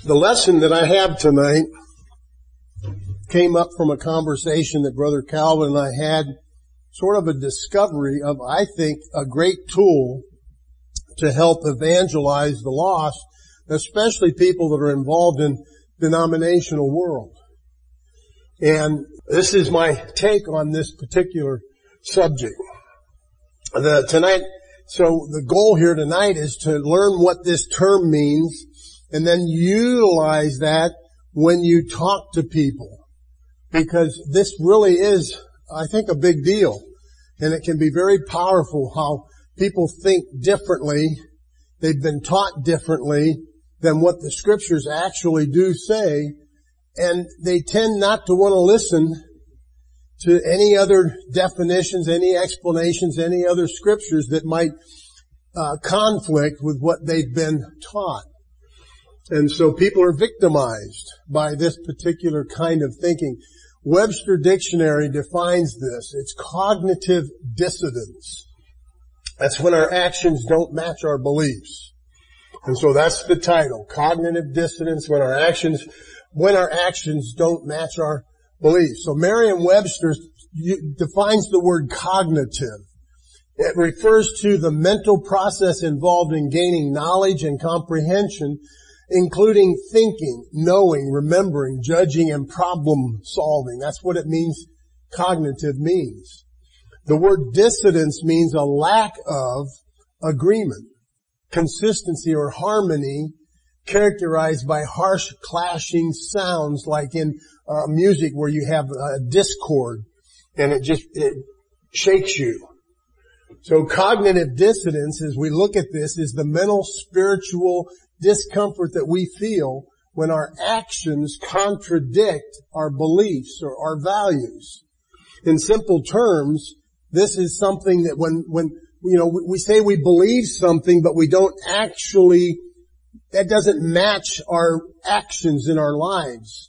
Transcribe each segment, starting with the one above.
The lesson that I have tonight came up from a conversation that Brother Calvin and I had, sort of a discovery of, I think, a great tool to help evangelize the lost, especially people that are involved in denominational world. And this is my take on this particular subject. So the goal here tonight is to learn what this term means and then utilize that when you talk to people. Because this really is, I think, a big deal. And it can be very powerful how people think differently. They've been taught differently than what the scriptures actually do say. And they tend not to want to listen to any other definitions, any explanations, any other scriptures that might conflict with what they've been taught. And so people are victimized by this particular kind of thinking. Webster Dictionary defines this. It's cognitive dissonance. That's when our actions don't match our beliefs. And so that's the title, cognitive dissonance, when our actions don't match our beliefs. So Merriam-Webster defines the word cognitive. It refers to the mental process involved in gaining knowledge and comprehension, including thinking, knowing, remembering, judging, and problem solving. That's what it means, cognitive means. The word dissonance means a lack of agreement, consistency, or harmony characterized by harsh clashing sounds, like in music where you have a discord and it shakes you. So cognitive dissonance, as we look at this, is the mental, spiritual discomfort that we feel when our actions contradict our beliefs or our values. In simple terms, this is something that when we say we believe something, but we don't actually, that doesn't match our actions in our lives.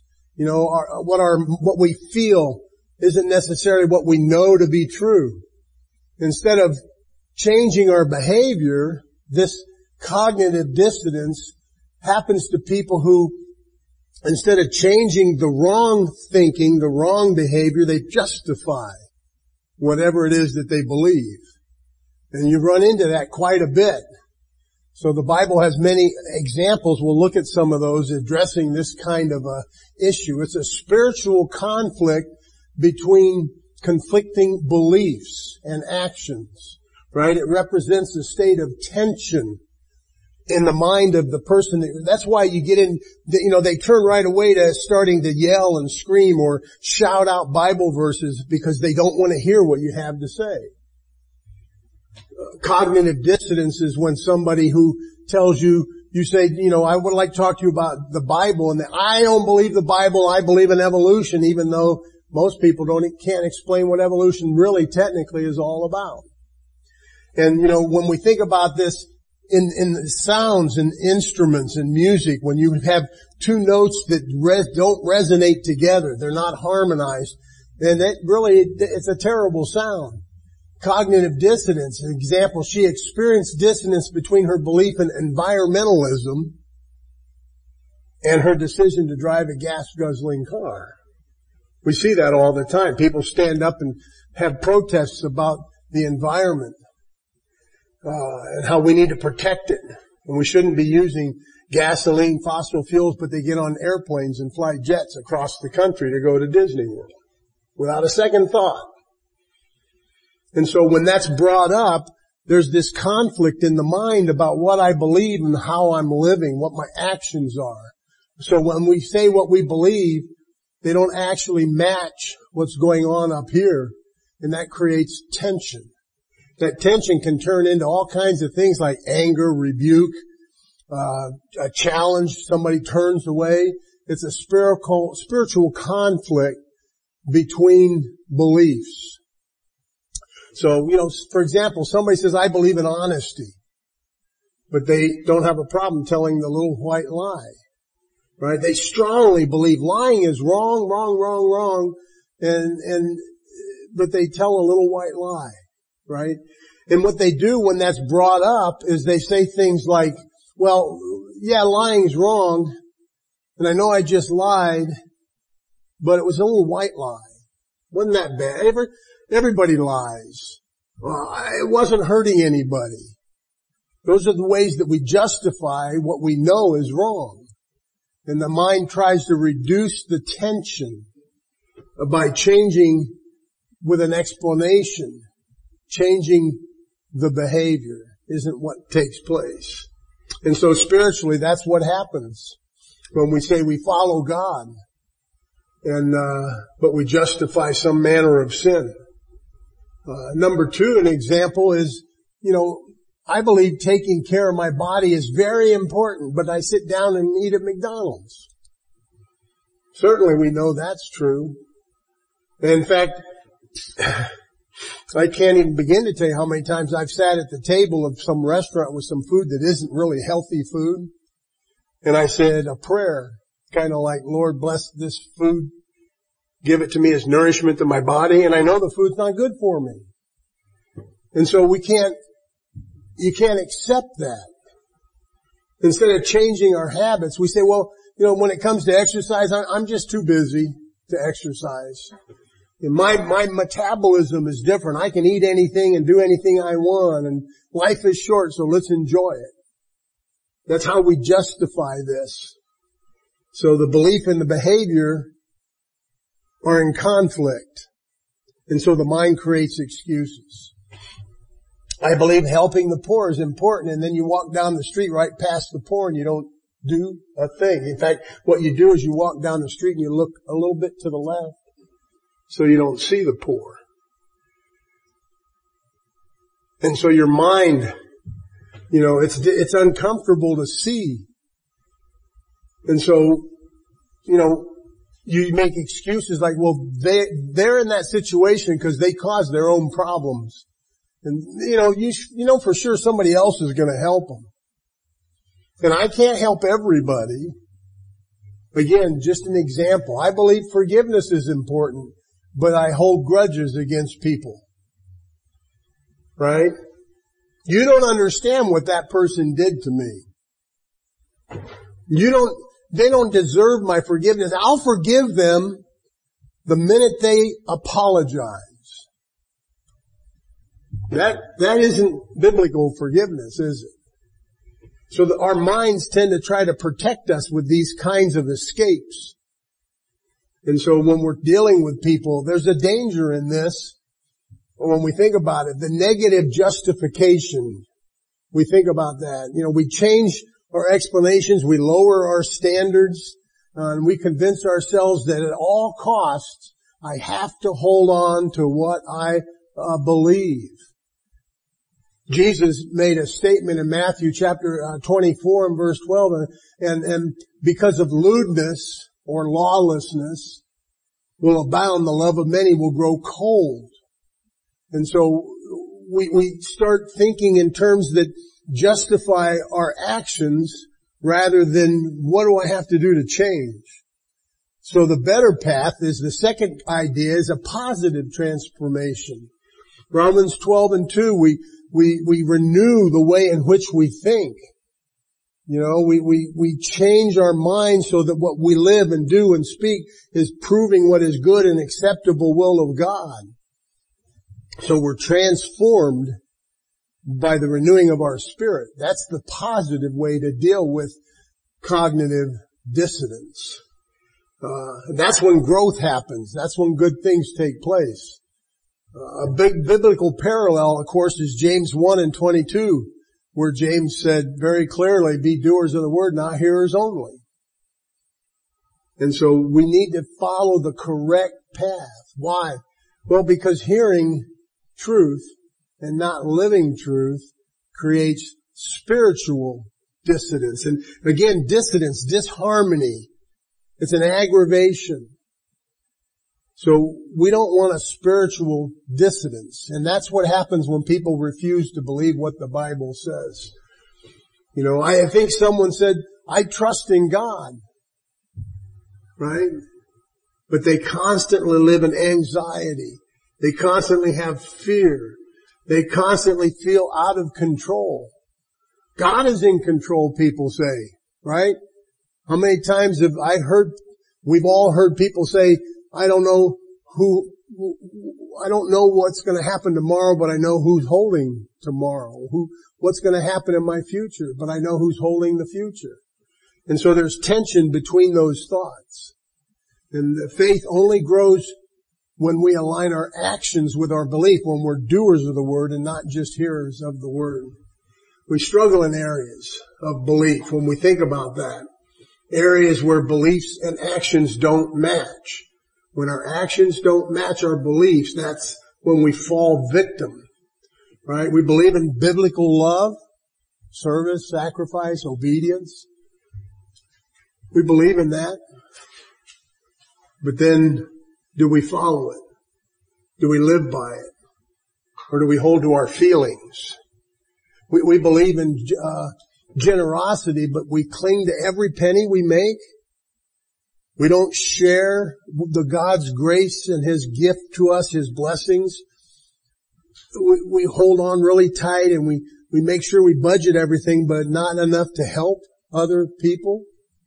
What we feel isn't necessarily what we know to be true. Instead of changing our behavior, this cognitive dissonance happens to people who, instead of changing the wrong thinking, the wrong behavior, they justify whatever it is that they believe. And you run into that quite a bit. So the Bible has many examples. We'll look at some of those addressing this kind of a issue. It's a spiritual conflict between conflicting beliefs and actions, right? It represents a state of tension in the mind of the person. That's why you get in, they turn right away to starting to yell and scream or shout out Bible verses because they don't want to hear what you have to say. Cognitive dissonance is when somebody who tells you say, I would like to talk to you about the Bible, and I don't believe the Bible, I believe in evolution, even though most people can't explain what evolution really technically is all about. And, when we think about this in sounds and instruments and music, when you have two notes that don't resonate together, they're not harmonized, then it's a terrible sound. Cognitive dissonance, an example, she experienced dissonance between her belief in environmentalism and her decision to drive a gas-guzzling car. We see that all the time. People stand up and have protests about the environment and how we need to protect it. And we shouldn't be using gasoline, fossil fuels, but they get on airplanes and fly jets across the country to go to Disney World without a second thought. And so when that's brought up, there's this conflict in the mind about what I believe and how I'm living, what my actions are. So when we say what we believe, they don't actually match what's going on up here, and that creates tension. That tension can turn into all kinds of things like anger, rebuke, a challenge, somebody turns away. It's a spiritual conflict between beliefs. So, for example, somebody says, I believe in honesty, but they don't have a problem telling the little white lie, right? They strongly believe lying is wrong, but they tell a little white lie, right? And what they do when that's brought up is they say things like, well, yeah, lying's wrong, And I know I just lied, but it was only a white lie. Wasn't that bad? Everybody lies. It wasn't hurting anybody. Those are the ways that we justify what we know is wrong. And the mind tries to reduce the tension by changing with an explanation. Changing the behavior isn't what takes place. And so spiritually, that's what happens when we say we follow God, but we justify some manner of sin. Number two, an example is, I believe taking care of my body is very important, but I sit down and eat at McDonald's. Certainly we know that's true. In fact, I can't even begin to tell you how many times I've sat at the table of some restaurant with some food that isn't really healthy food. And I said a prayer, kind of like, Lord, bless this food. Give it to me as nourishment to my body. And I know the food's not good for me. And so you can't accept that. Instead of changing our habits, we say, well, when it comes to exercise, I'm just too busy to exercise. And my metabolism is different. I can eat anything and do anything I want, and life is short, so let's enjoy it. That's how we justify this. So the belief and the behavior are in conflict. And so the mind creates excuses. I believe helping the poor is important, and then you walk down the street right past the poor and you don't do a thing. In fact, what you do is you walk down the street and you look a little bit to the left so you don't see the poor. And so your mind, it's uncomfortable to see. And so, you make excuses like, well, they're in that situation because they caused their own problems. And, you know for sure somebody else is going to help them. And I can't help everybody. Again, just an example. I believe forgiveness is important, but I hold grudges against people. Right? You don't understand what that person did to me. They don't deserve my forgiveness. I'll forgive them the minute they apologize. That isn't biblical forgiveness, is it? So our minds tend to try to protect us with these kinds of escapes. And so when we're dealing with people, there's a danger in this. When we think about it, the negative justification, we think about that. We change our explanations, we lower our standards, and we convince ourselves that at all costs, I have to hold on to what I believe. Jesus made a statement in Matthew chapter 24 and verse 12, and because of lewdness or lawlessness will abound, the love of many will grow cold. And so we start thinking in terms that justify our actions rather than what do I have to do to change. So the better path is the second idea is a positive transformation. Romans 12 and 2, we renew the way in which we think. We change our minds so that what we live and do and speak is proving what is good and acceptable will of God. So we're transformed by the renewing of our spirit. That's the positive way to deal with cognitive dissonance. That's when growth happens. That's when good things take place. A big biblical parallel, of course, is James 1 and 22, where James said very clearly, be doers of the word, not hearers only. And so we need to follow the correct path. Why? Well, because hearing truth and not living truth creates spiritual dissonance. And again, dissonance, disharmony. It's an aggravation. So we don't want a spiritual dissonance. And that's what happens when people refuse to believe what the Bible says. I think someone said, I trust in God. Right? But they constantly live in anxiety. They constantly have fear. They constantly feel out of control. God is in control, people say. Right? How many times have we've all heard people say, I don't know what's going to happen tomorrow, but I know who's holding tomorrow. What's going to happen in my future, but I know who's holding the future. And so there's tension between those thoughts. And the faith only grows when we align our actions with our belief, when we're doers of the word and not just hearers of the word. We struggle in areas of belief when we think about that. Areas where beliefs and actions don't match. When our actions don't match our beliefs, that's when we fall victim. Right? We believe in biblical love, service, sacrifice, obedience. We believe in that. But then, do we follow it? Do we live by it? Or do we hold to our feelings? We believe in generosity, but we cling to every penny we make. We don't share the God's grace and His gift to us, His blessings. We hold on really tight and we make sure we budget everything, but not enough to help other people.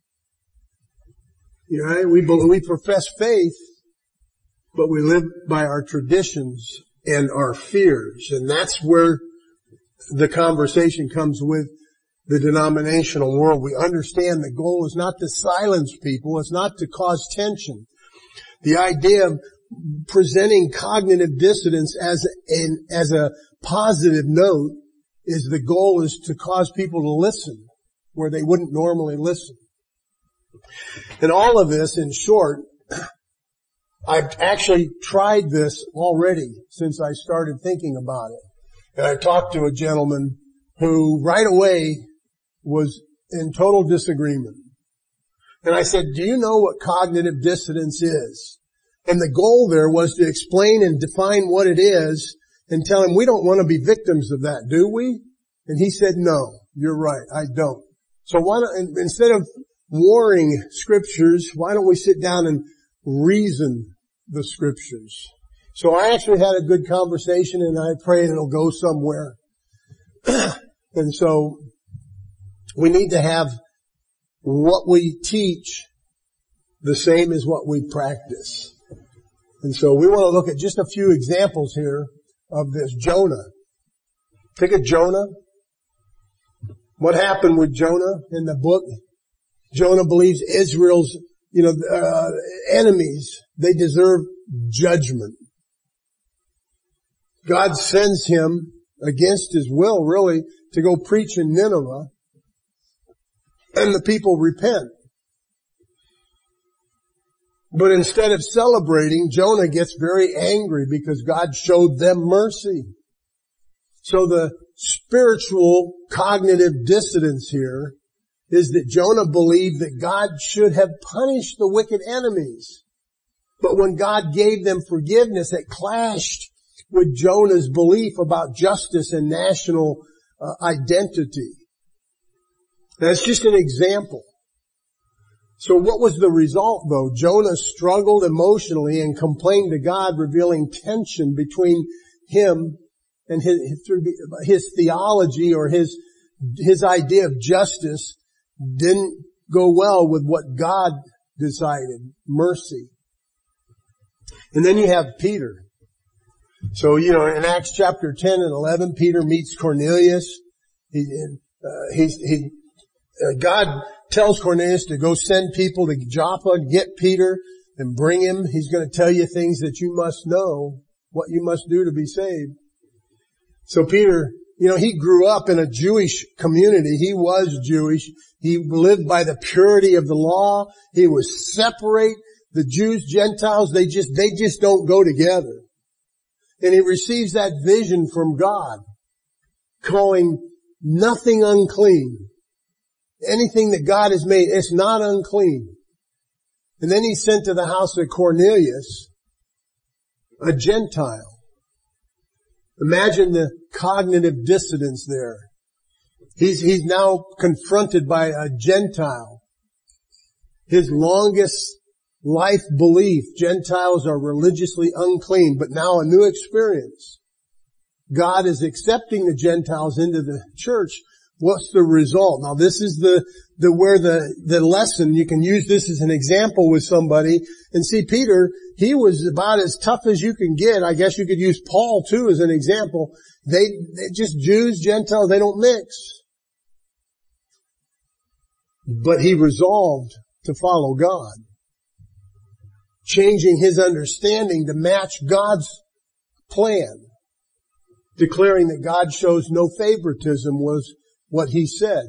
You know, we profess faith, but we live by our traditions and our fears. And that's where the conversation comes with the denominational world. We understand the goal is not to silence people. It's not to cause tension. The idea of presenting cognitive dissonance as a positive note is the goal is to cause people to listen where they wouldn't normally listen. And all of this, in short, I've actually tried this already since I started thinking about it. And I talked to a gentleman who right away was in total disagreement. And I said, do you know what cognitive dissonance is? And the goal there was to explain and define what it is and tell him we don't want to be victims of that, do we? And he said, no, you're right, I don't. So why don't, instead of warring scriptures, why don't we sit down and reason the scriptures? So I actually had a good conversation and I pray it'll go somewhere. And so we need to have what we teach the same as what we practice. And so we want to look at just a few examples here of this. Jonah. Think of Jonah. What happened with Jonah in the book? Jonah believes Israel's, enemies, they deserve judgment. God sends him against his will, really, to go preach in Nineveh, and the people repent. But instead of celebrating, Jonah gets very angry because God showed them mercy. So the spiritual cognitive dissonance here is that Jonah believed that God should have punished the wicked enemies. But when God gave them forgiveness, it clashed with Jonah's belief about justice and national identity. That's just an example. So what was the result though? Jonah struggled emotionally and complained to God, revealing tension between him and his theology or his idea of justice didn't go well with what God decided, mercy. And then you have Peter. So, in Acts chapter 10 and 11, Peter meets Cornelius. God tells Cornelius to go send people to Joppa, get Peter, and bring him. He's going to tell you things that you must know, what you must do to be saved. So Peter, he grew up in a Jewish community. He was Jewish. He lived by the purity of the law. He was separate. The Jews, Gentiles, they just don't go together. And he receives that vision from God, calling nothing unclean. Anything that God has made, it's not unclean. And then he's sent to the house of Cornelius, a Gentile. Imagine the cognitive dissonance there. He's now confronted by a Gentile. His longest life belief, Gentiles are religiously unclean, but now a new experience. God is accepting the Gentiles into the church. What's the result? Now this is the where the lesson, you can use this as an example with somebody and see Peter, he was about as tough as you can get. I guess you could use Paul too as an example. They just Jews, Gentiles, they don't mix. But he resolved to follow God, changing his understanding to match God's plan, declaring that God shows no favoritism was what he said.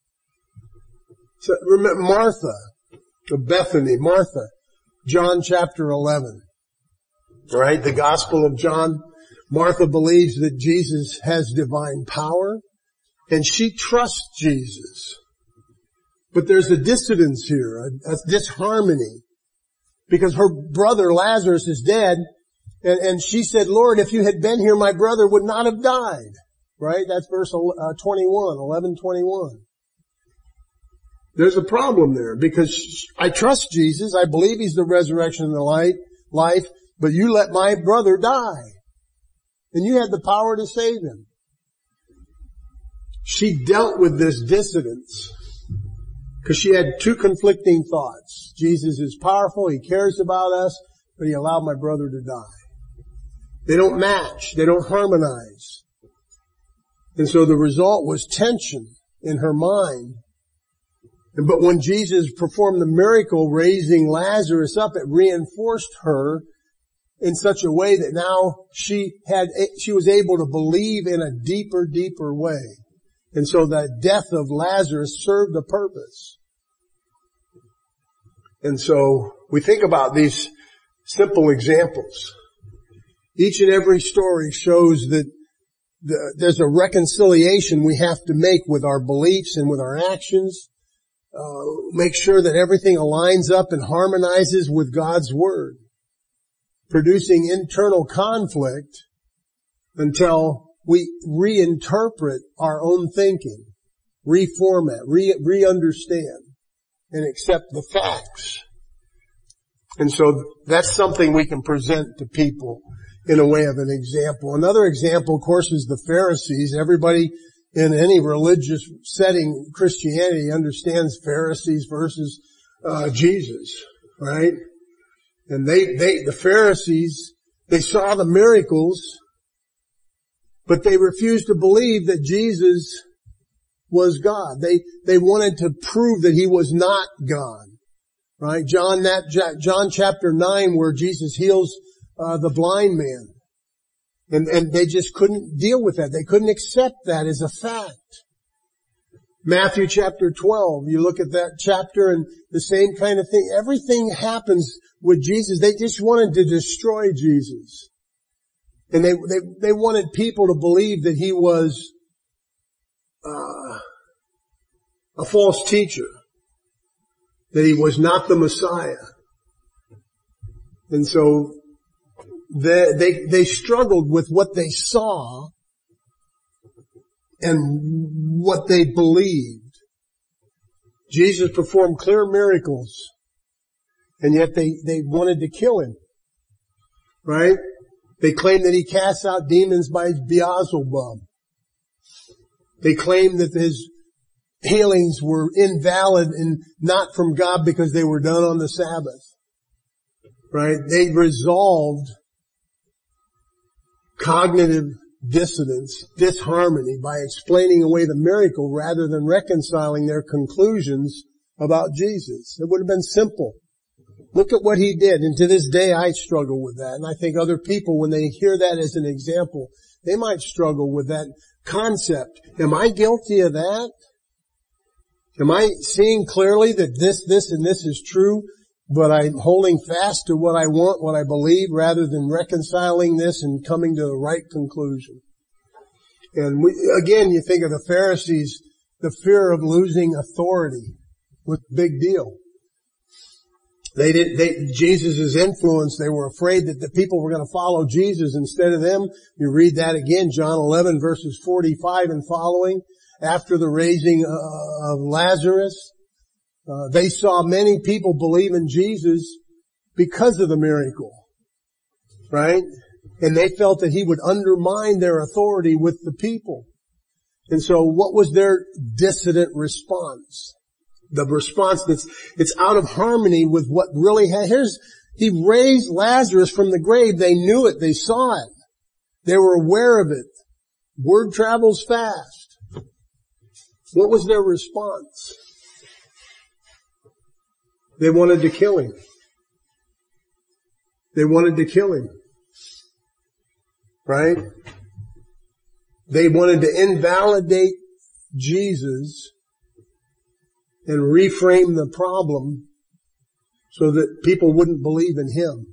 So remember Martha of Bethany, John chapter 11, right? The Gospel of John. Martha believes that Jesus has divine power and she trusts Jesus. But there's a dissonance here, a disharmony, because her brother Lazarus is dead, and she said, Lord, if you had been here, my brother would not have died. Right? That's verse 11:21. There's a problem there, because I trust Jesus, I believe he's the resurrection and the life, but you let my brother die. And you had the power to save him. She dealt with this dissonance because she had two conflicting thoughts. Jesus is powerful, he cares about us, but he allowed my brother to die. They don't match, they don't harmonize. And so the result was tension in her mind. But when Jesus performed the miracle raising Lazarus up, it reinforced her in such a way that now she was able to believe in a deeper way. And so the death of Lazarus served a purpose. And so we think about these simple examples. Each and every story shows that there's a reconciliation we have to make with our beliefs and with our actions. Make sure that everything aligns up and harmonizes with God's Word, producing internal conflict until we reinterpret our own thinking, reformat, re-understand, and accept the facts. And so that's something we can present to people in a way of an example. Another example, of course, is the Pharisees. Everybody in any religious setting, Christianity, understands Pharisees versus Jesus, right? And the Pharisees, they saw the miracles, but they refused to believe that Jesus was God. They wanted to prove that he was not God, right? John chapter 9, where Jesus heals the blind man. And they just couldn't deal with that. They couldn't accept that as a fact. Matthew chapter 12, you look at that chapter and the same kind of thing. Everything happens with Jesus. They just wanted to destroy Jesus. And they wanted people to believe that he was a false teacher, that he was not the Messiah. And so they struggled with what they saw and what they believed. Jesus performed clear miracles, and yet they wanted to kill him, right? They claimed that he cast out demons by Beelzebub. They claimed that his healings were invalid and not from God because they were done on the Sabbath, right? They resolved cognitive dissonance, disharmony, by explaining away the miracle rather than reconciling their conclusions about Jesus. It would have been simple. Look at what he did. And to this day, I struggle with that. And I think other people, when they hear that as an example, they might struggle with that concept. Am I guilty of that? Am I seeing clearly that this, and this is true, but I'm holding fast to what I want, what I believe, rather than reconciling this and coming to the right conclusion? And again, you think of the Pharisees, the fear of losing authority was a big deal. Jesus' influence, they were afraid that the people were going to follow Jesus instead of them. You read that again, John 11 verses 45 and following, after the raising of Lazarus. They saw many people believe in Jesus because of the miracle, right? And they felt that he would undermine their authority with the people. And so what was their dissident response? The response it's out of harmony with what really he raised Lazarus from the grave. They knew it. They saw it. They were aware of it. Word travels fast. What was their response? They wanted to kill him. They wanted to kill him. Right? They wanted to invalidate Jesus and reframe the problem so that people wouldn't believe in him.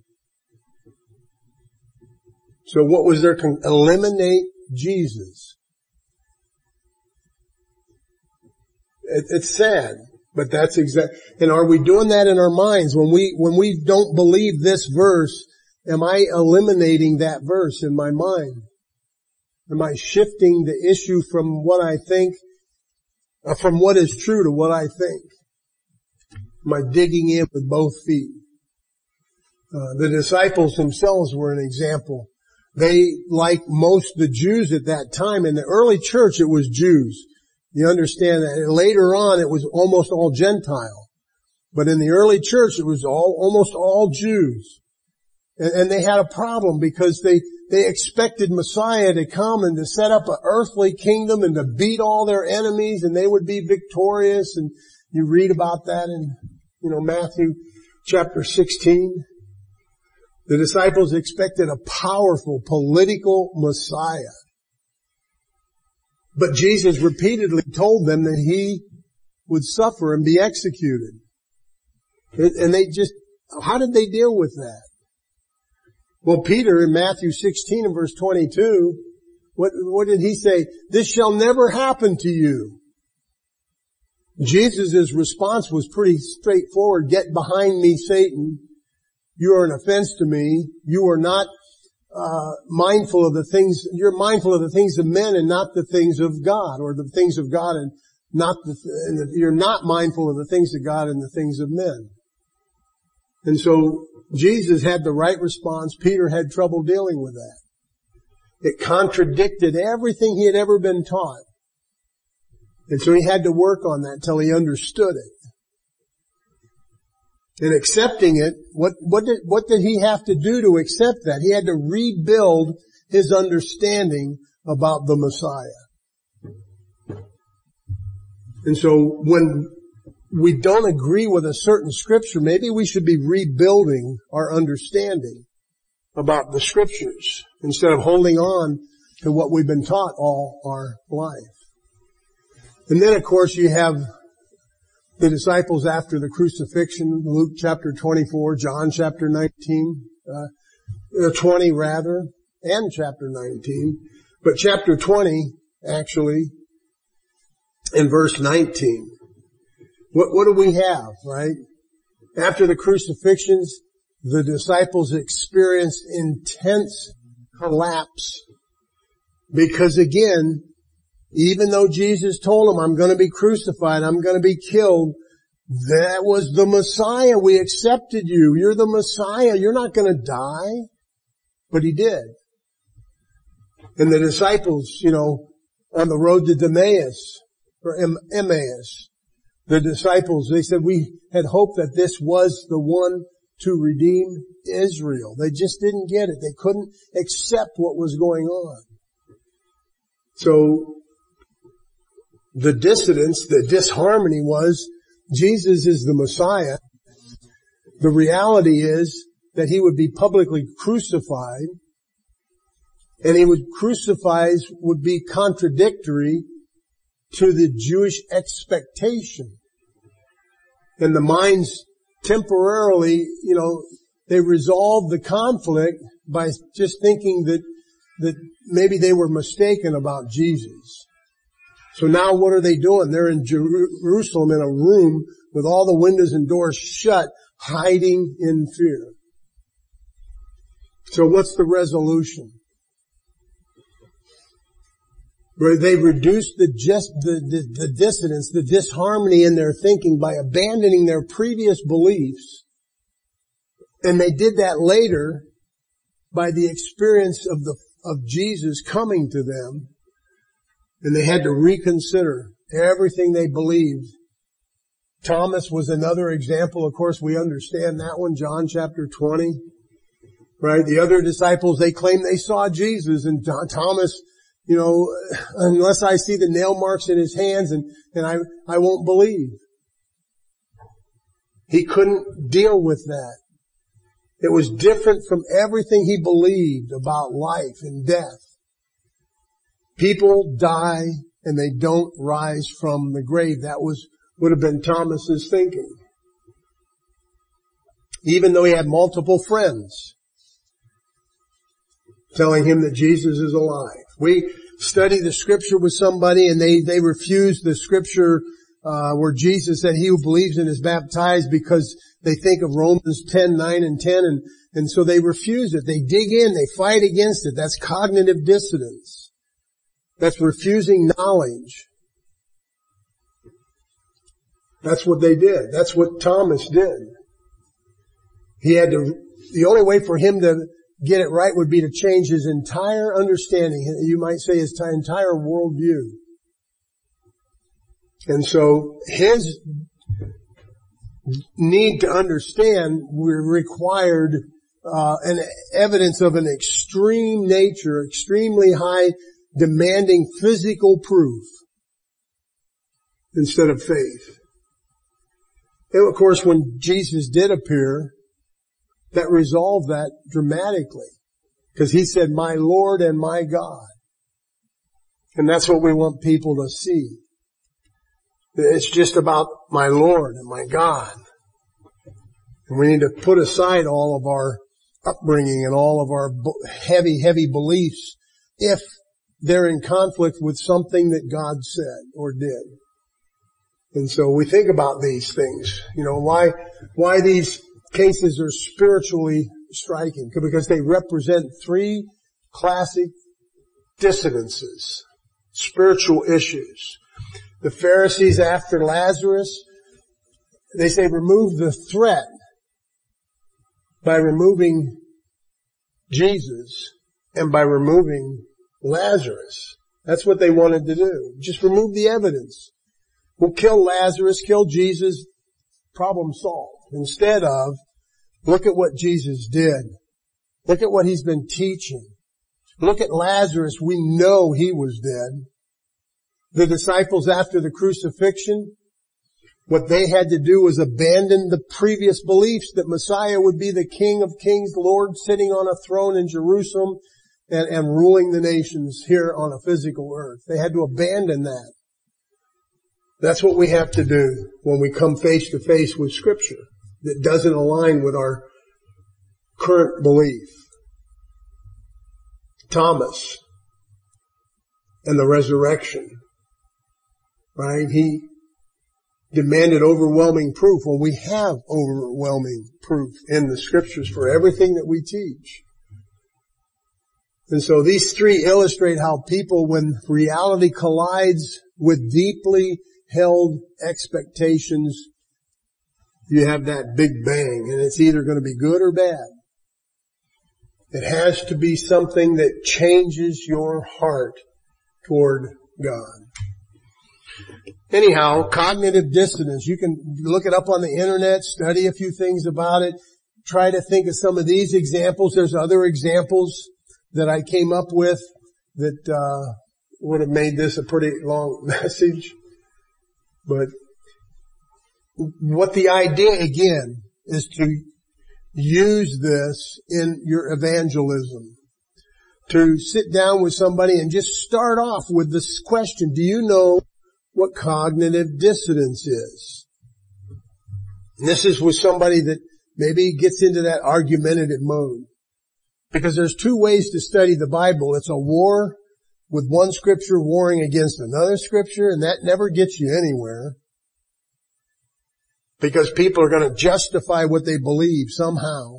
So what was their eliminate Jesus? It's sad, but that's exact. And are we doing that in our minds when we don't believe this verse? Am I eliminating that verse in my mind? Am I shifting the issue from what I think, from what is true to what I think? Am I digging in with both feet? The disciples themselves were an example. They, like most of the Jews at that time, in the early church it was Jews. You understand that later on it was almost all Gentile. But in the early church it was almost all Jews. And they had a problem because they expected Messiah to come and to set up an earthly kingdom and to beat all their enemies and they would be victorious. And you read about that in, Matthew chapter 16. The disciples expected a powerful political Messiah. But Jesus repeatedly told them that he would suffer and be executed. And how did they deal with that? Well, Peter in Matthew 16 and verse 22, what did he say? This shall never happen to you. Jesus' response was pretty straightforward. Get behind me, Satan. You are an offense to me. You are not mindful of the things, you're mindful of the things of men and not the things of God, or the things of God and you're not mindful of the things of God and the things of men. And so Jesus had the right response. Peter had trouble dealing with that. It contradicted everything he had ever been taught. And so he had to work on that till he understood it. And accepting it, what did he have to do to accept that? He had to rebuild his understanding about the Messiah. And so when we don't agree with a certain scripture, maybe we should be rebuilding our understanding about the scriptures instead of holding on to what we've been taught all our life. And then of course you have the disciples after the crucifixion, Luke chapter 24, John chapter 19, 20 rather, and chapter 19. But chapter 20, actually, in verse 19. What do we have, right? After the crucifixions, the disciples experienced intense collapse. Because again, even though Jesus told them, I'm going to be crucified, I'm going to be killed, that was the Messiah. We accepted you. You're the Messiah. You're not going to die. But he did. And the disciples, on the road to Emmaus, the disciples, they said, we had hoped that this was the one to redeem Israel. They just didn't get it. They couldn't accept what was going on. So, the dissonance, the disharmony was, Jesus is the Messiah. The reality is that he would be publicly crucified, and would be contradictory to the Jewish expectation. And the minds temporarily, they resolved the conflict by just thinking that maybe they were mistaken about Jesus. So now what are they doing? They're in Jerusalem in a room with all the windows and doors shut, hiding in fear. So what's the resolution? They reduced the dissonance, the disharmony in their thinking by abandoning their previous beliefs. And they did that later by the experience of Jesus coming to them. And they had to reconsider everything they believed Thomas was another example. Of course, we understand that one, John chapter 20. Right? The other disciples, they claim they saw Jesus, and Thomas, unless I see the nail marks in his hands, and I won't believe. He couldn't deal with that. It was different from everything he believed about life and death. People die and they don't rise from the grave. That would have been Thomas's thinking. Even though he had multiple friends telling him that Jesus is alive. We study the scripture with somebody and they refuse the scripture where Jesus said he who believes and is baptized because they think of Romans 10:9 and 10 and so they refuse it. They dig in, they fight against it. That's cognitive dissonance. That's refusing knowledge. That's what they did. That's what Thomas did. The only way for him to get it right would be to change his entire understanding. You might say his entire worldview. And so his need to understand required an evidence of an extreme nature, extremely high, demanding physical proof instead of faith. And of course, when Jesus did appear, that resolved that dramatically. Because he said, my Lord and my God. And that's what we want people to see. It's just about my Lord and my God. And we need to put aside all of our upbringing and all of our heavy, heavy beliefs if they're in conflict with something that God said or did. And so we think about these things. Why these cases are spiritually striking? Because they represent three classic dissonances, spiritual issues. The Pharisees after Lazarus, they say remove the threat by removing Jesus and by removing Lazarus. That's what they wanted to do. Just remove the evidence. We'll kill Lazarus, kill Jesus, problem solved. Instead of, look at what Jesus did. Look at what he's been teaching. Look at Lazarus. We know he was dead. The disciples after the crucifixion, what they had to do was abandon the previous beliefs that Messiah would be the King of Kings, Lord sitting on a throne in Jerusalem and ruling the nations here on a physical earth. They had to abandon that. That's what we have to do when we come face to face with Scripture that doesn't align with our current belief. Thomas and the resurrection, right? He demanded overwhelming proof. Well, we have overwhelming proof in the Scriptures for everything that we teach. And so these three illustrate how people, when reality collides with deeply held expectations, you have that big bang, and it's either going to be good or bad. It has to be something that changes your heart toward God. Anyhow, cognitive dissonance, you can look it up on the internet, study a few things about it, try to think of some of these examples. There's other examples that I came up with that would have made this a pretty long message. But what the idea, again, is to use this in your evangelism. To sit down with somebody and just start off with this question, do you know what cognitive dissonance is? And this is with somebody that maybe gets into that argumentative mode. Because there's two ways to study the Bible. It's a war with one scripture warring against another scripture, and that never gets you anywhere. Because people are going to justify what they believe somehow.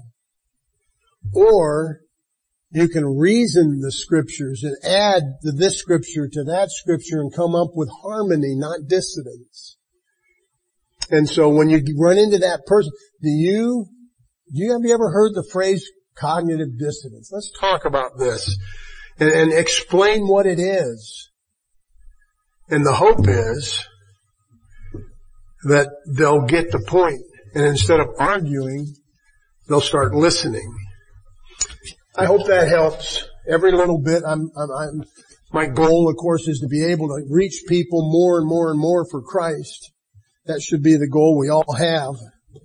Or you can reason the scriptures and add this scripture to that scripture and come up with harmony, not dissonance. And so when you run into that person, have you ever heard the phrase cognitive dissonance? Let's talk about this and explain what it is. And the hope is that they'll get the point, and instead of arguing, they'll start listening. I hope that helps every little bit. My goal, of course, is to be able to reach people more and more and more for Christ. That should be the goal we all have.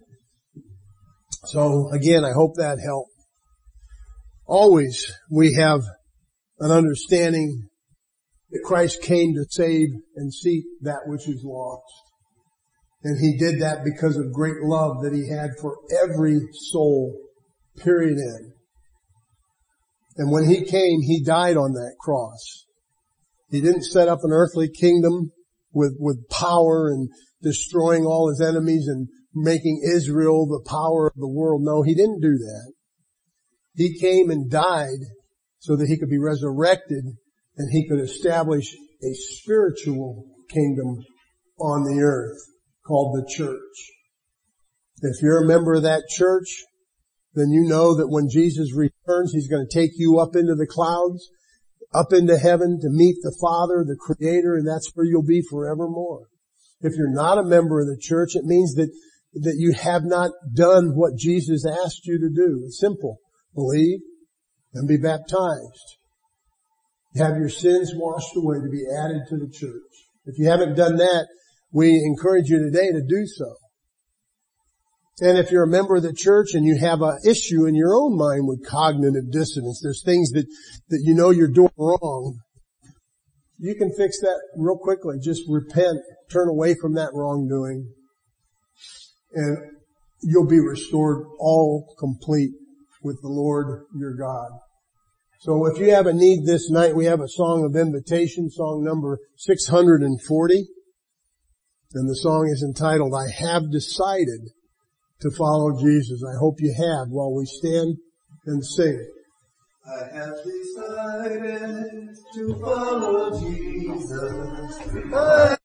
So again, I hope that helped. Always we have an understanding that Christ came to save and seek that which is lost. And He did that because of great love that He had for every soul, period end. And when He came, He died on that cross. He didn't set up an earthly kingdom with power and destroying all His enemies and making Israel the power of the world. No, He didn't do that. He came and died so that He could be resurrected and He could establish a spiritual kingdom on the earth called the church. If you're a member of that church, then you know that when Jesus returns, He's going to take you up into the clouds, up into heaven to meet the Father, the Creator, and that's where you'll be forevermore. If you're not a member of the church, it means that you have not done what Jesus asked you to do. It's simple. Believe and be baptized. Have your sins washed away to be added to the church. If you haven't done that, we encourage you today to do so. And if you're a member of the church and you have an issue in your own mind with cognitive dissonance, there's things that you know you're doing wrong, you can fix that real quickly. Just repent, turn away from that wrongdoing, and you'll be restored all complete with the Lord your God. So if you have a need this night, we have a song of invitation, song number 640. And the song is entitled, I Have Decided to Follow Jesus. I hope you have while we stand and sing. I have decided to follow Jesus.